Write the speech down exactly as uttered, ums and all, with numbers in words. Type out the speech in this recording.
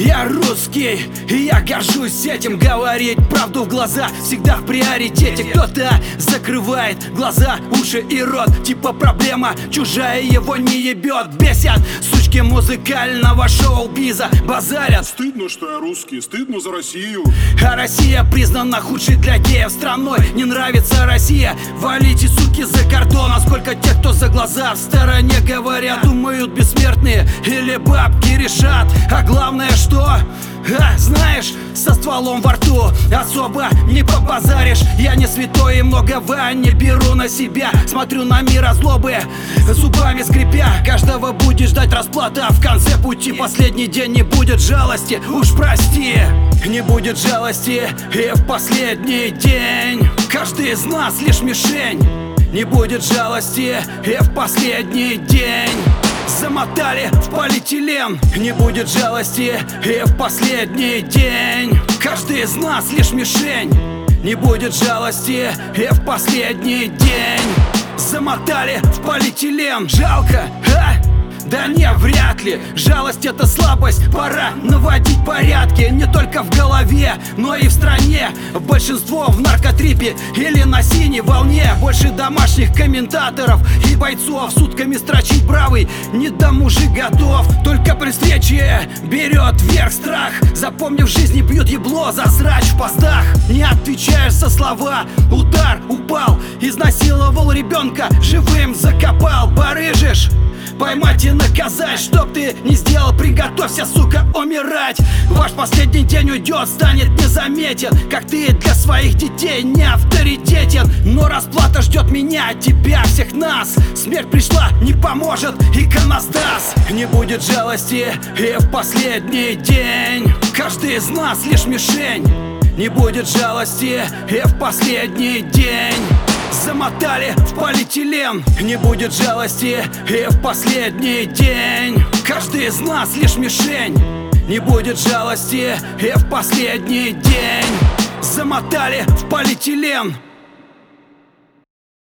Я русский, и я горжусь этим. Говорить правду в глаза всегда в приоритете. Кто-то закрывает глаза, уши и рот, типа проблема чужая его не ебет. Бесят сучки музыкального шоу-биза, базарят. Стыдно, что я русский, стыдно за Россию. А Россия признана худшей для геев страной. Не нравится Россия, валите, суки, за кордон. А сколько тех, кто за глаза в стороне говорят, думают бессмертные или бабки решат. А главное что? А, знаешь, со стволом во рту особо не побазаришь. Я не святой и многого не беру на себя. Смотрю на мир от злобы, зубами скрипя. Каждого будет ждать расплата в конце пути. Последний день не будет жалости, уж прости. Не будет жалости и в последний день. Каждый из нас лишь мишень. Не будет жалости и в последний день. Замотали в полиэтилен. Не будет жалости и в последний день. Каждый из нас лишь мишень. Не будет жалости и в последний день. Замотали в полиэтилен. Жалко, а? Да не, вряд ли. Жалость — это слабость, пора наводить порядки. Не только в голове, но и в стране. Большинство в наркотрипе или на синей волне. Больше домашних комментаторов и бойцов сутками строчить бравый не до мужик готов. Только при встрече берет вверх страх. Запомни, в жизни бьют ебло за срач в постах. Не отвечаешь со слова, удар, упал. Изнасиловал ребенка, живым закопал. Барыжишь, поймать и наказать. Чтоб ты не сделал, приготовься, сука, умирать. Ваш последний день уйдет, станет незаметен. Как ты для своих детей не авторитетен. Но расплата ждет меня, тебя, всех нас. Смерть пришла, не поможет иконостас. Не будет жалости и в последний день. Каждый из нас лишь мишень. Не будет жалости и в последний день. Замотали в полиэтилен. Не будет жалости и в последний день. Каждый из нас лишь мишень. Не будет жалости и в последний день. Замотали в полиэтилен.